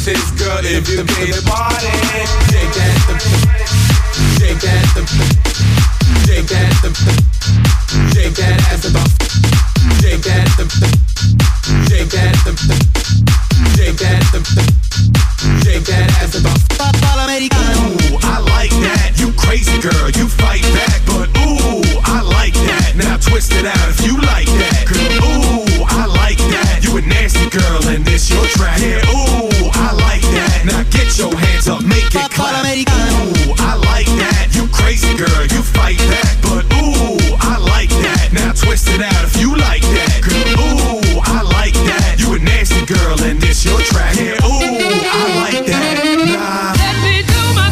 this girl if you came to party. Shake that, shake that, shake that, shake that ass about. Shake that, shake that, shake that, shake that ass about. Ooh, I like that. You crazy girl, you fight back, but ooh, I like that. Now twist it out if you like that. Girl, ooh, I like that. You a nasty girl and this your track. Yeah, ooh, I like that. Now get your hands up, make it clap. Ooh, I like that. You crazy girl, you fight back, but ooh, I like that. Now twist it out if you like that. Girl, ooh, I like that. You a nasty girl and this your track. Yeah, ooh, I like that. Nah. Let me do my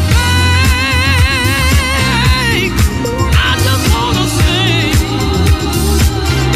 thing. I just wanna sing.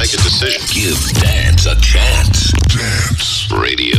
make a decision. Give dance a chance. Dance Radio.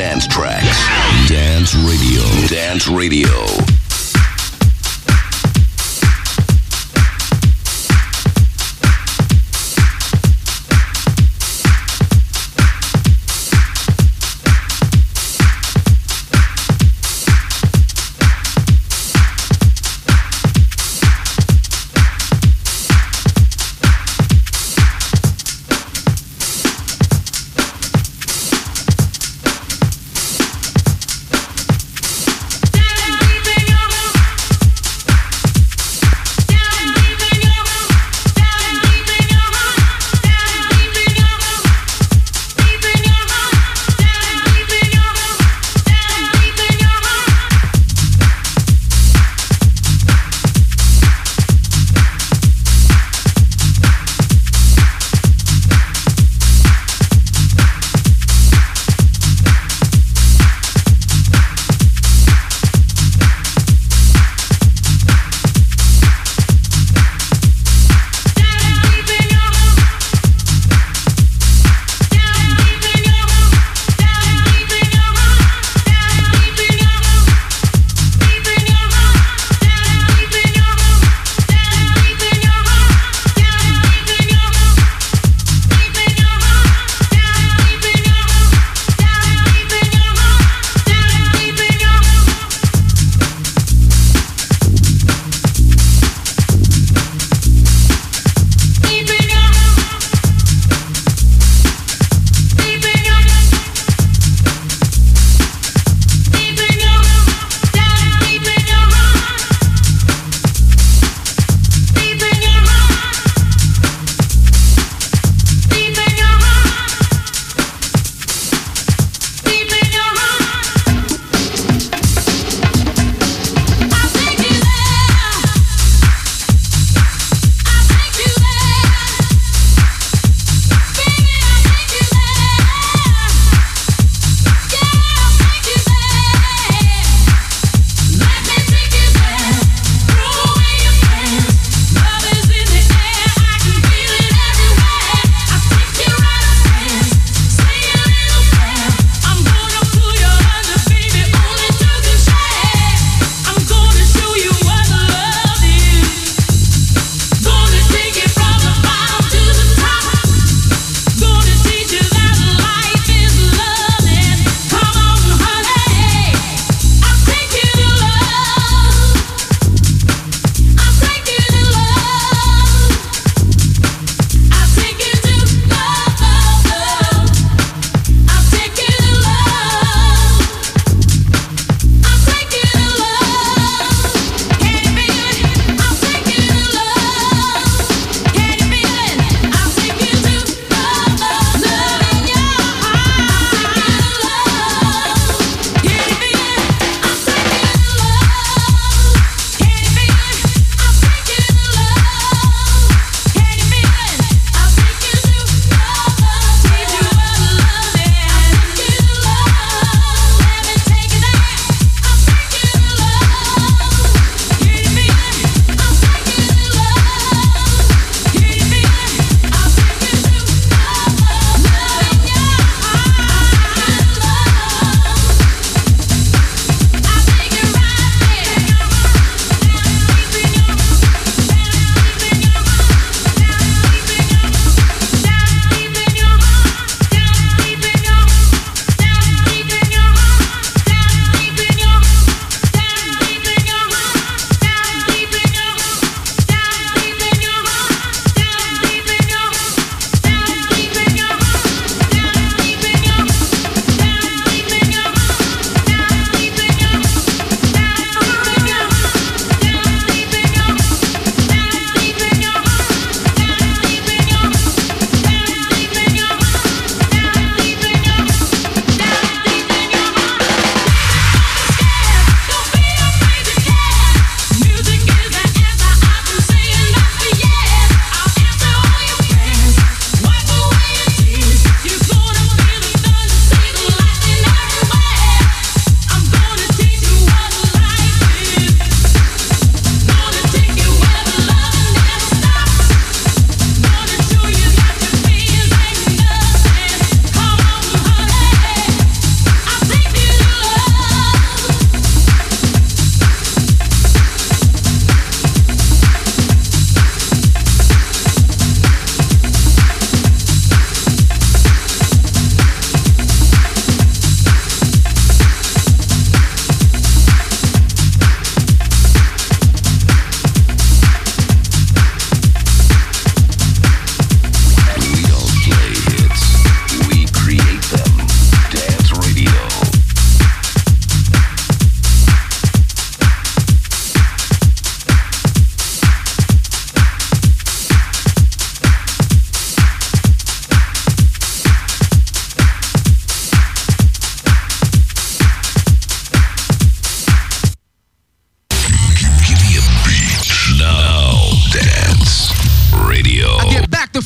dance tracks. Dance Radio. Dance Radio. Deep in your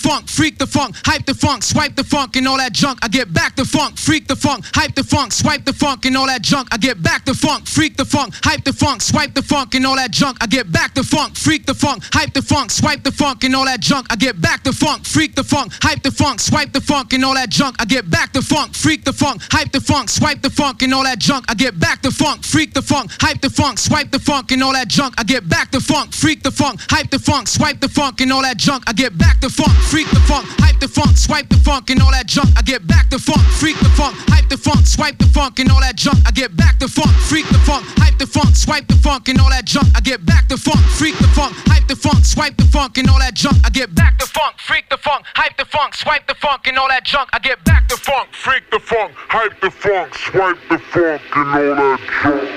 funk, freak the funk, hype the funk, swipe the funk and all that junk. I get back to funk, freak the funk, hype the funk, swipe the funk and all that junk. I get back to funk, freak the funk, hype the funk, swipe the funk and all that junk. I get back to funk, freak the funk, hype the funk, swipe the funk and all that junk. I get back to funk, freak the funk, hype the funk, swipe the funk and all that junk. I get back to funk, freak the funk, hype the funk, swipe the funk and all that junk. I get back to funk, freak the funk, hype the funk, swipe the funk and all that junk. I get back to funk, freak the funk, hype the funk, swipe the funk and all that junk. I get back to funk, freak the funk, hype the funk, swipe the funk and all that junk. I get back to funk, freak the funk, hype the funk, swipe the funk and all that junk. I get back to funk, freak the funk, hype the funk, swipe the funk and all that junk. I get back to funk, freak the funk, hype the funk, swipe the funk and all that junk. I get back to funk, freak the funk, hype the funk, swipe the funk and all that junk. I get back to funk, freak the funk, hype the funk, swipe the funk and all that junk.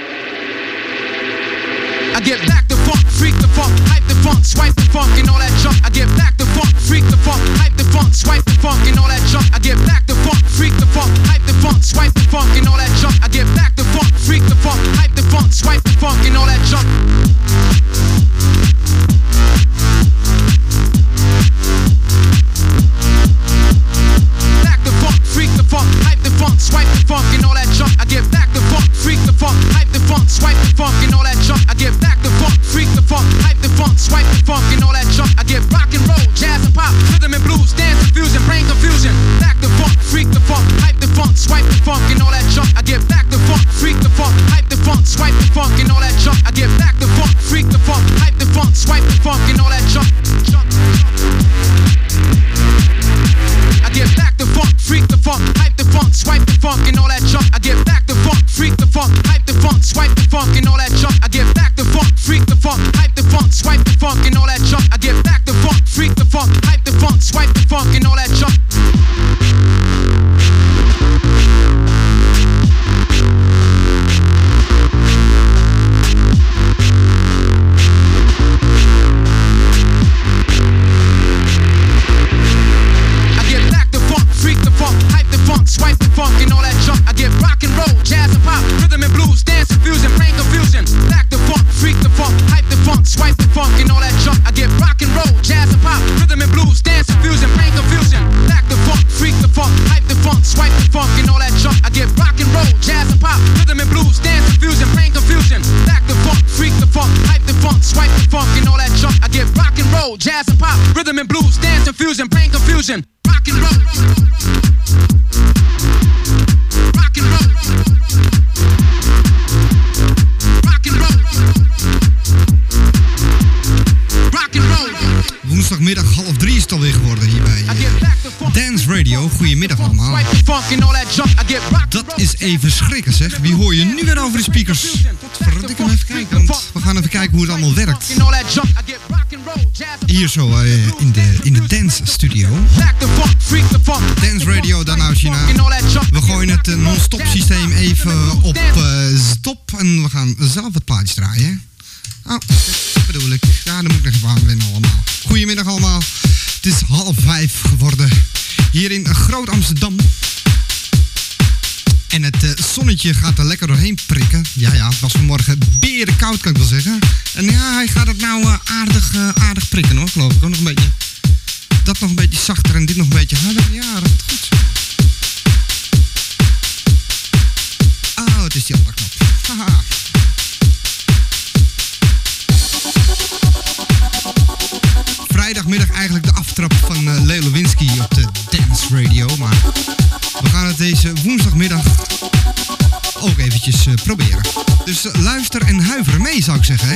I get back to funk, freak the funk, hype the funk, swipe the funk and all that junk. I get back to funk, freak the funk, hype the funk, swipe the funk and all that junk. I get back to funk, freak the funk, hype the funk, swipe the funk and all that junk. I get back to funk, freak the funk, hype the funk, swipe the funk and all that junk. Back to funk, freak the funk, hype the funk, swipe the funk and all that junk. I get back to funk, freak the funk, hype the funk, swipe the funk and all that junk. I get back to funk, freak the funk, hype the funk, swipe the funk and all that junk. I get rock and roll, jazz and pop, rhythm and blues, dance and fusion, brain confusion. Back to funk, freak the funk, hype the funk, swipe the funk and all that junk. I get back to funk, freak the funk, hype the funk, swipe the funk and all that junk. I get back to funk, freak the funk, hype the funk, swipe the funk and all that junk. I get back to funk, freak the funk, hype the funk, swipe the funk and all that junk. I get back to funk, freak the funk, hype the funk, swipe the funk and all that junk. I get back to funk, freak the funk, hype the funk, swipe the funk and all that junk. I get back to funk, freak the funk, hype the funk, swipe the funk and all that junk. Swipe the funk and all that junk. I get rock and roll, jazz and pop, rhythm and blues, dance and fusion, brain confusion. Back the funk, freak the funk, hype the funk, swipe the funk and all that junk. I get rock and roll, jazz and pop, rhythm and blues, dance and fusion, brain confusion. Back the funk, freak the funk, hype the funk, swipe the funk and all that junk. I get rock and roll, jazz and pop, rhythm and blues, dance and fusion, brain confusion. Back the funk, freak the funk, hype the funk, swipe the funk and all that junk. I get rock and roll, jazz and pop, rhythm and blues, dance and fusion, brain confusion. Rock and roll. Rock and roll. Rock and roll. Rock and roll. Woensdagmiddag 2:30 is het alweer geworden hier bij Dance Radio. Goedemiddag allemaal. Dat is even schrikken zeg. Wie hoor je nu weer over de speakers? Verdik hem even kijken, want we gaan even kijken hoe het allemaal werkt. Hier zo in de dance studio. Dance Radio, daarna China. We gooien het non-stop systeem even op stop en we gaan zelf het plaatje draaien. Oh, dat bedoel ik. Ja, dan moet ik nog even aan wennen allemaal. Goedemiddag allemaal. Het is 4:30 geworden. Hier in Groot Amsterdam. En het zonnetje gaat er lekker doorheen prikken. Ja, het was vanmorgen berenkoud kan ik wel zeggen. En ja, hij gaat het nou aardig prikken hoor, geloof ik. Ook nog een beetje, dat nog een beetje zachter en dit nog een beetje harder. Ja, dat is goed. Oh, het is die andere knop. Haha. Vrijdagmiddag eigenlijk de aftrap van Leo Lewinsky op de Dance Radio. Maar we gaan het deze woensdagmiddag ook eventjes proberen. Dus luister en huiver mee zou ik zeggen, hè?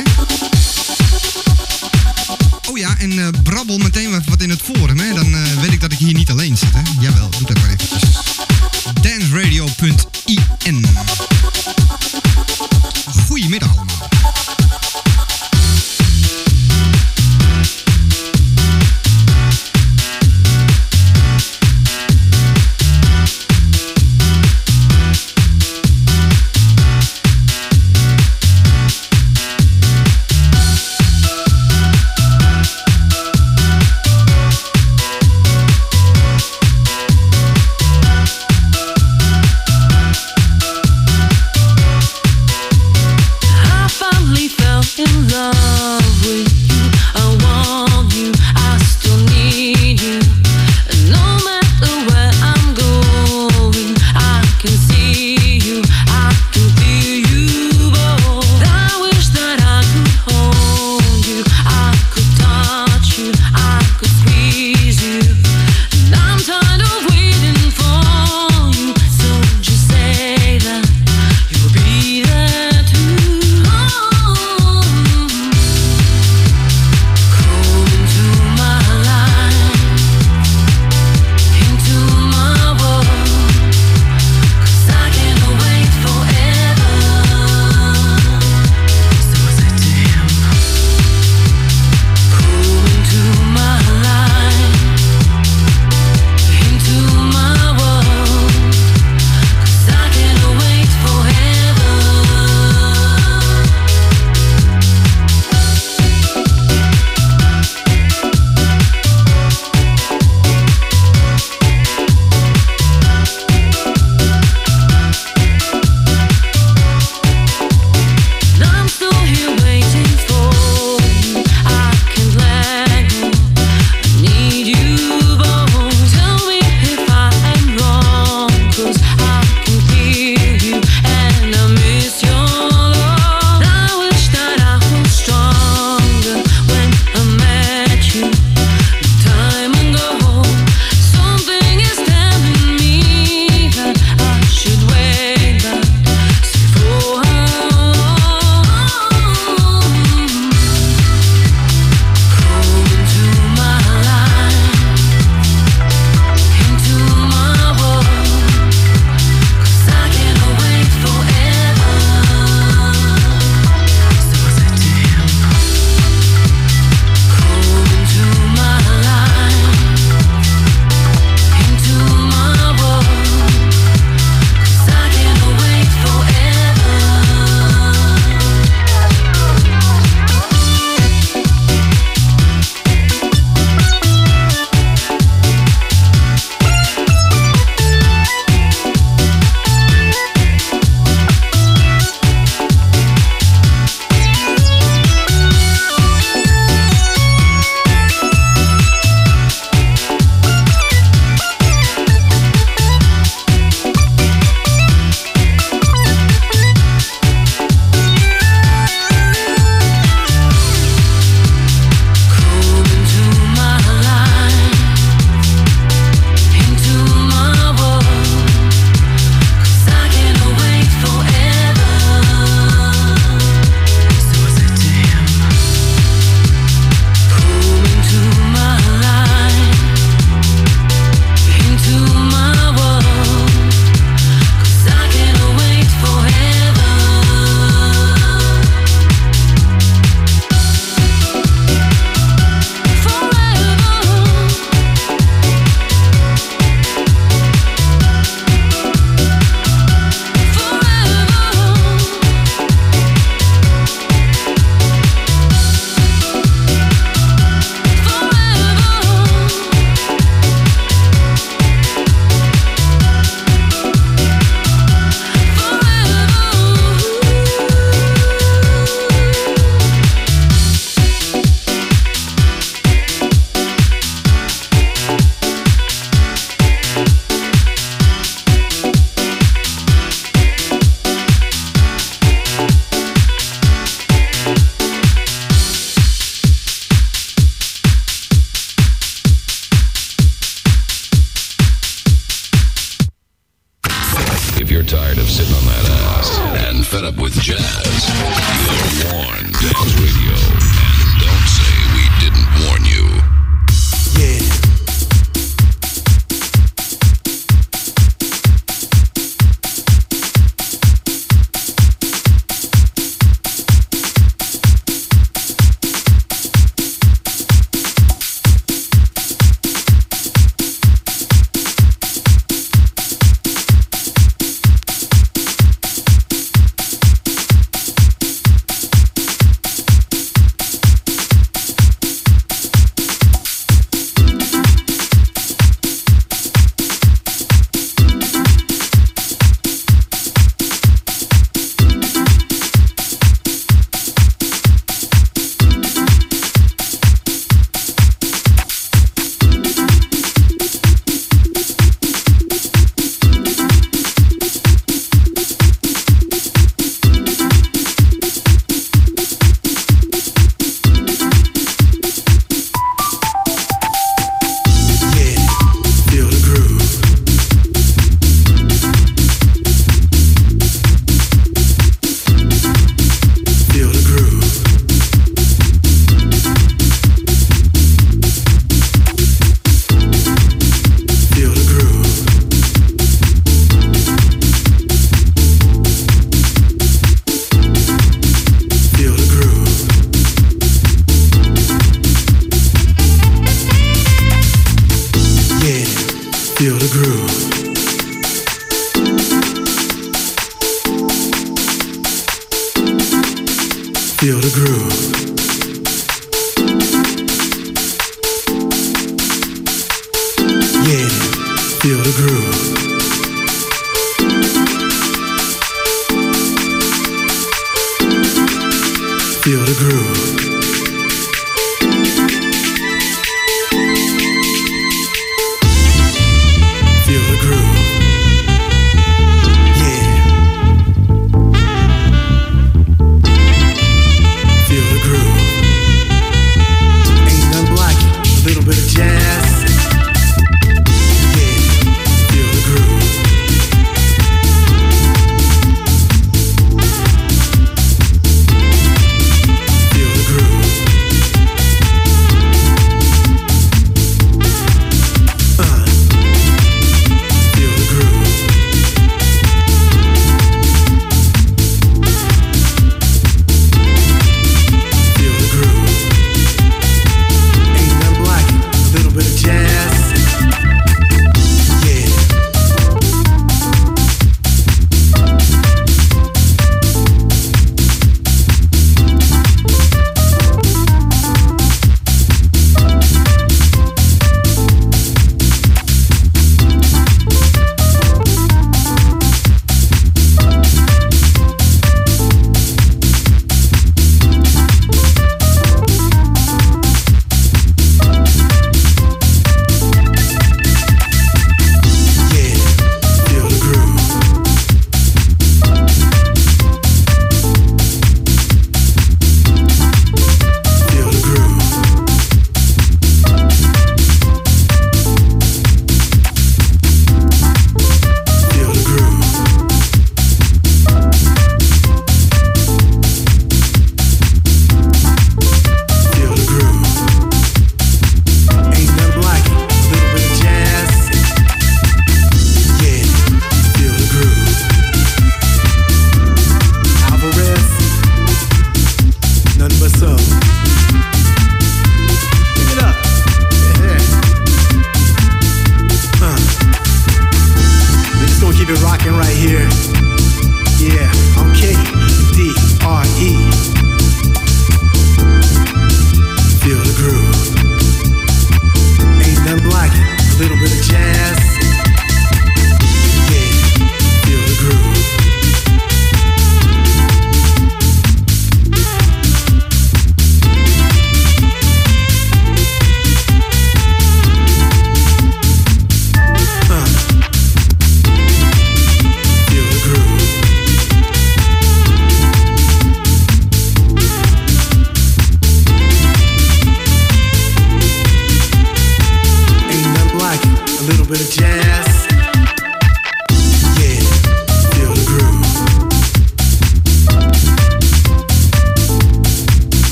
Oh ja, en brabbel meteen even wat in het forum, hè? Dan weet ik dat ik hier niet alleen zit, hè? Jawel, doe dat maar eventjes. danceradio.in. Goedemiddag allemaal. fed up with jazz, you're warned. Dance Radio, and don't say we didn't warn you. Yeah. Feel the groove. Feel the groove. Yeah, feel the groove. Feel the groove. Feel the groove. Yeah. Feel the groove. Ain't nothing like it. A little bit of jazz. Yeah. Feel the groove. Feel the groove.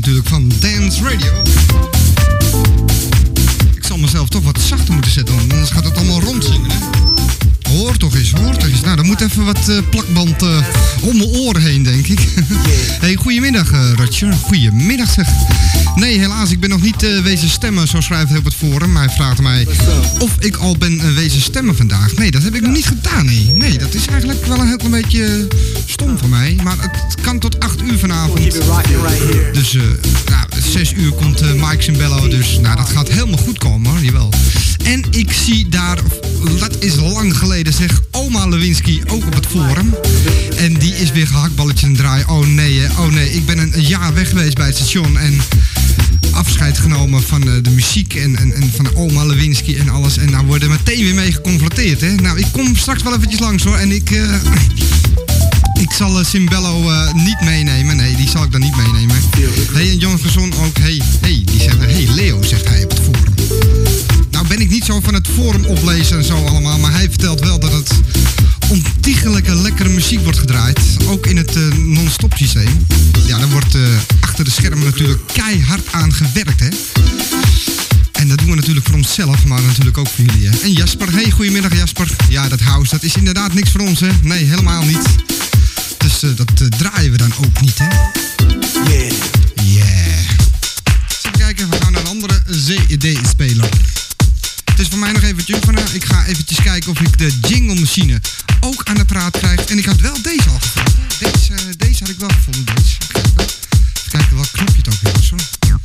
natuurlijk van Dance Radio. Ik zal mezelf toch wat zachter moeten zetten, want anders gaat het allemaal rondzingen, hè? Hoor toch eens. Nou, dan moet even wat plakband om mijn oren heen, denk ik. Hey, goedemiddag, Roger. Goedemiddag, zeg. Nee, helaas, ik ben nog niet wezen stemmen, zo schrijft hij op het forum. Hij vraagt mij of ik al ben wezen stemmen vandaag. Nee, dat heb ik nog niet gedaan, nee, dat is eigenlijk wel een heel klein beetje stom van mij. Maar het kan tot 8 uur vanavond. Dus, 6 uur komt Mike Cimbello, dus nou, dat gaat helemaal goed komen, hoor, jawel. En ik zie daar, dat is lang geleden zeg, oma Lewinsky ook op het forum. En die is weer gehaktballetjes aan het draaien. Oh nee, ik ben een jaar weg geweest bij het station en afscheid genomen van de muziek en van oma Lewinsky en alles. En daar worden we meteen weer mee geconfronteerd, hè. Nou, ik kom straks wel eventjes langs, hoor. En ik zal Cimbello niet meenemen. Nee, die zal ik dan niet meenemen. Hey, en Jan Gezon ook. Hey, die zegt, hey Leo, zegt hij op het forum. Nou ben ik niet zo van het forum oplezen en zo allemaal, maar hij vertelt wel dat het ontiegelijke lekkere muziek wordt gedraaid. Ook in het non-stop systeem. Ja, daar wordt achter de schermen natuurlijk keihard aan gewerkt, hè. En dat doen we natuurlijk voor onszelf, maar natuurlijk ook voor jullie, hè. En Jasper, hey, goedemiddag Jasper. Ja, dat house, dat is inderdaad niks voor ons, hè. Nee, helemaal niet. Dus dat draaien we dan ook niet, hè. Yeah. Even kijken, we gaan naar een andere CD-speler. Het is voor mij nog eventjes van, ik ga eventjes kijken of ik de jingle machine ook aan de praat krijg. En ik had wel deze al gevonden. Deze had ik wel gevonden. Even kijken welk knopje het ook weer was, hoor.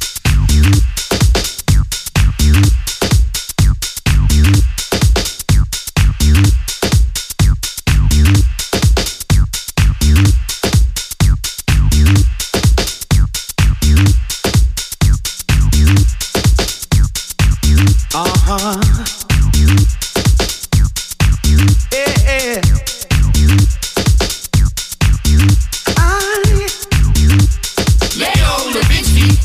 Leo Lewinsky.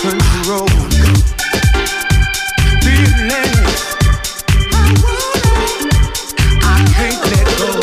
control. Feelings I can't let go.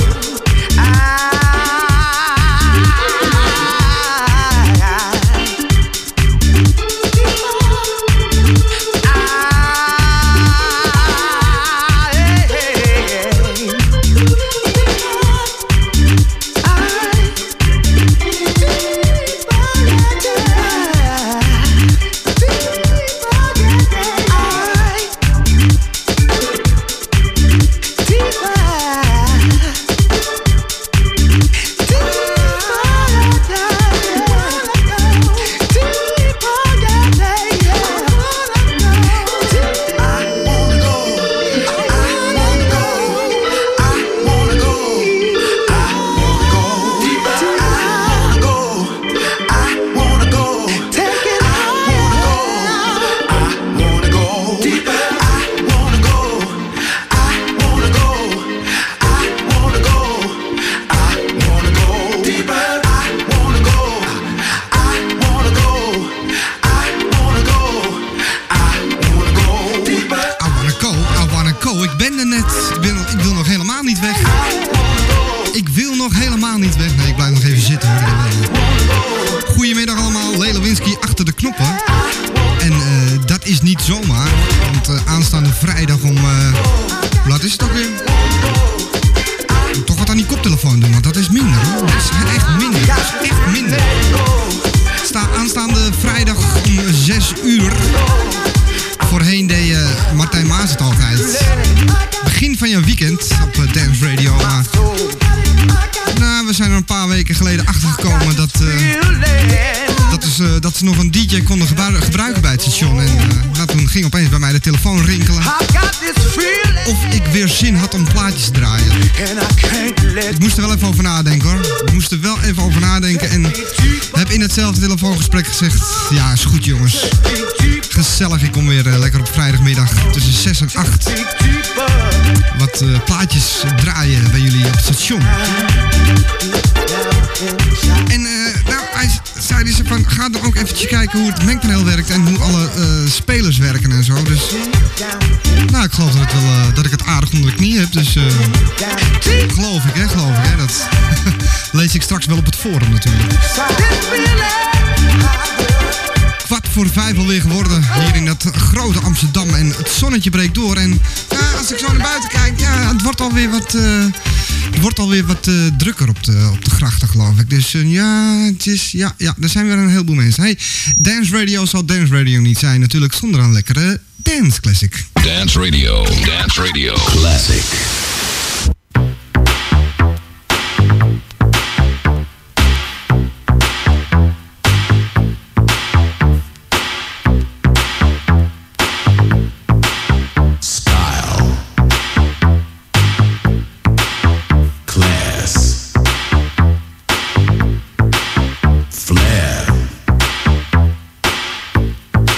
Zomaar, want aanstaande vrijdag om, hoe laat is het ook weer? Toch wat aan die koptelefoon doen, want dat is minder hoor. Dat is echt minder, dat is echt minder. Aanstaande vrijdag om 6 uur. Voorheen deed Martijn Maas het altijd. Begin van jouw weekend op Dance Radio. Maar, nou, we zijn er een paar weken geleden achtergekomen dat ze nog een DJ konden gebruiken bij het station. En toen ging opeens bij mij de telefoon rinkelen. Of ik weer zin had om plaatjes te draaien. Ik moest er wel even over nadenken hoor. Ik moest er wel even over nadenken en heb in hetzelfde telefoongesprek gezegd: ja, is goed jongens. Gezellig, ik kom weer lekker op vrijdagmiddag tussen 6 en 8 wat plaatjes draaien bij jullie op het station. En hij zei dus van, ga dan ook eventjes kijken hoe het mengpaneel werkt en hoe alle spelers werken en zo. Dus, nou, ik geloof dat ik het aardig onder de knie heb. Dus, geloof ik, hè. Dat lees ik straks wel op het forum natuurlijk. 4:15 alweer geworden hier in dat grote Amsterdam. En het zonnetje breekt door. En als ik zo naar buiten kijk, ja, het wordt alweer wat drukker op de grachten, geloof ik. Dus er zijn weer een heleboel mensen. Hey, Dance Radio zal Dance Radio niet zijn natuurlijk zonder een lekkere dance classic. Dance Radio Classic.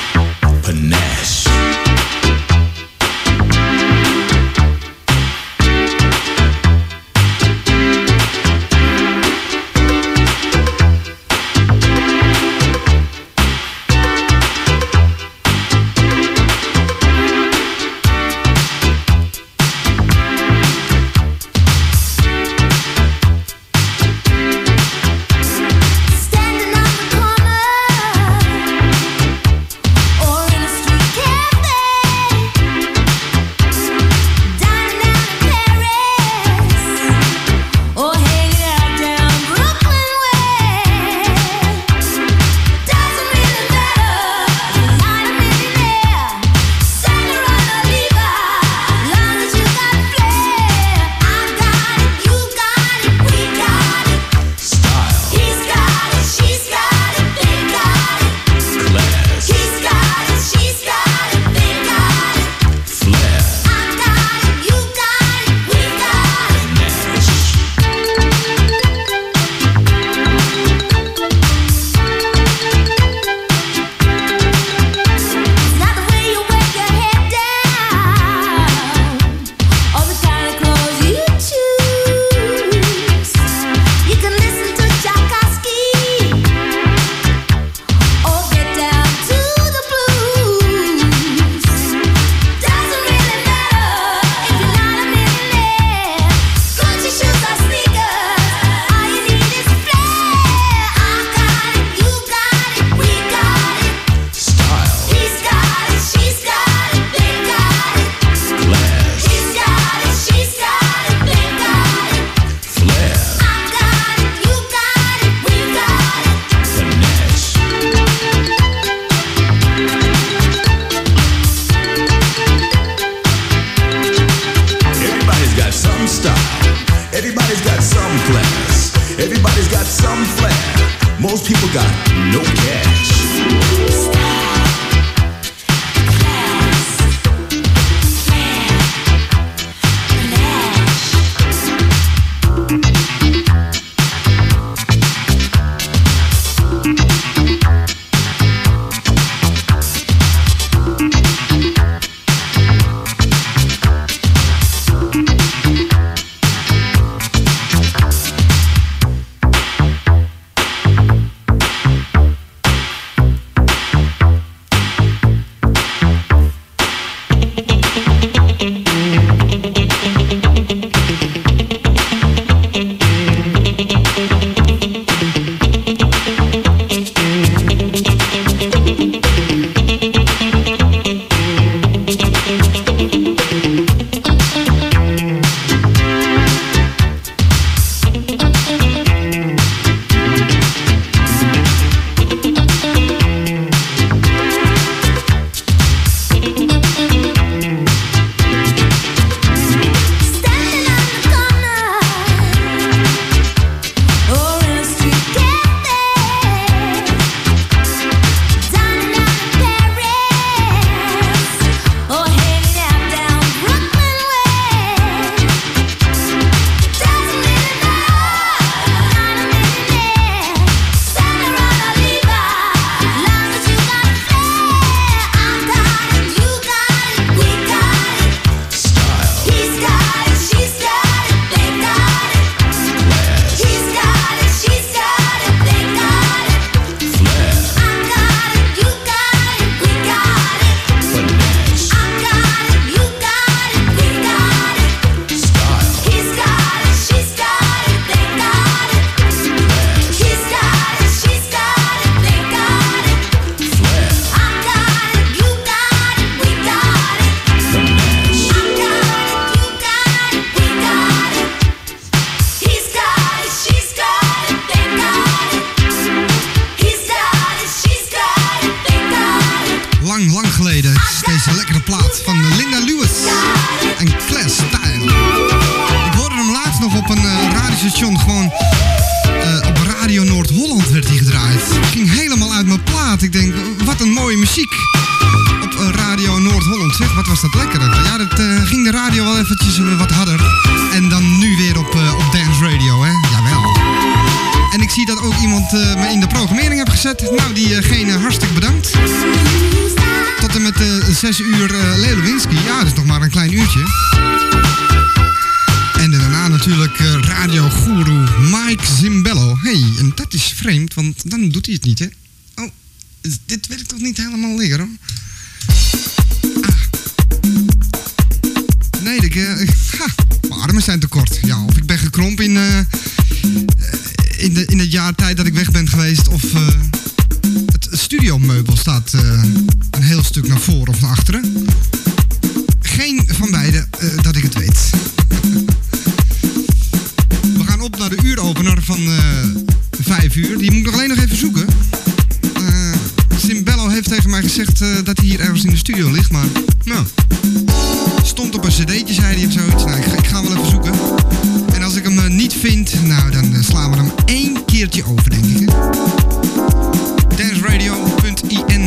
Panache. geleden. Deze lekkere plaat van Linda Lewis en Class Style. Ik hoorde hem laatst nog op een radiostation, gewoon op Radio Noord-Holland werd hij gedraaid. Het ging helemaal uit mijn plaat. Ik denk, wat een mooie muziek. Op Radio Noord-Holland, zeg, wat was dat lekker. Ja, dat ging de radio wel eventjes wat harder. En dan nu weer op Dance Radio, hè. Jawel. En ik zie dat ook iemand me in de programmering heeft gezet. Nou, diegene hartstikke bedankt. Tot en met 6 uur Lelewinski. Ja, dat is nog maar een klein uurtje. En daarna natuurlijk radiogoeroe Mike Zimbello. Hey, en dat is vreemd, want dan doet hij het niet, hè. Oh, dit werkt toch niet helemaal lekker, hoor. Nee, mijn armen zijn te kort. Ja, of ik ben gekrompen in het jaar tijd dat ik weg ben geweest. Of het studiomeubel staat een heel stuk naar voren of naar achteren. Geen van beide dat ik het weet. We gaan op naar de uuropener van 5 uur. Die moet ik nog alleen nog even zoeken. Zimbello heeft tegen mij gezegd dat hij hier ergens in de studio ligt, maar nou, stond op een cd'tje, zei hij of zoiets. Nou, ik ga wel even zoeken. En als ik hem niet vind, nou, dan slaan we hem 1 keertje over, denk ik. Danceradio.in